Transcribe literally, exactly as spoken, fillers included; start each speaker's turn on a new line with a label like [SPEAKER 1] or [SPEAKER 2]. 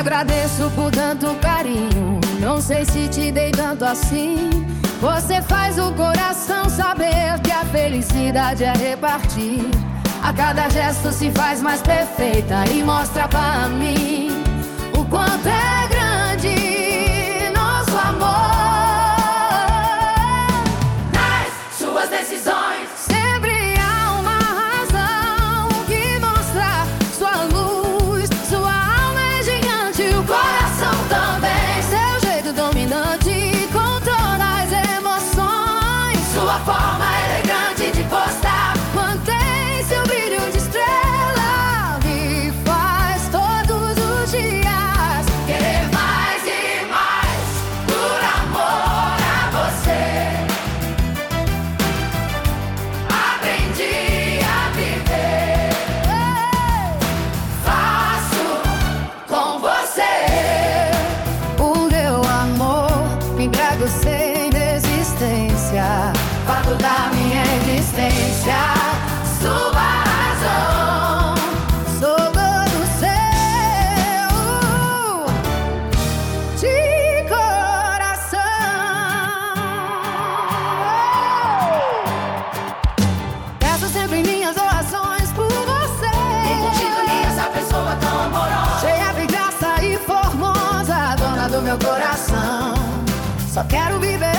[SPEAKER 1] Agradeço por tanto carinho, não sei se te dei tanto assim. Você faz o coração saber que a felicidade é repartir. A cada gesto se faz mais perfeita e mostra pra mim o quanto é grande nosso amor. Nas suas decisões sempre há uma razão que mostra sua luz. Sua alma é gigante, o coração também. Seu jeito dominante controla as emoções. Sua forma elegante de postar mantém seu brilho de estrela. Me faz todos os dias querer mais e mais por amor a você. Aprendi a viver, faço com você. O meu amor me entrego sem desistência, fato da minha existência. Sua razão, sou todo seu, de coração. Peço sempre minhas orações por você. Tem contigo nem essa pessoa tão amorosa, cheia de graça e formosa, dona do meu coração. Só quero viver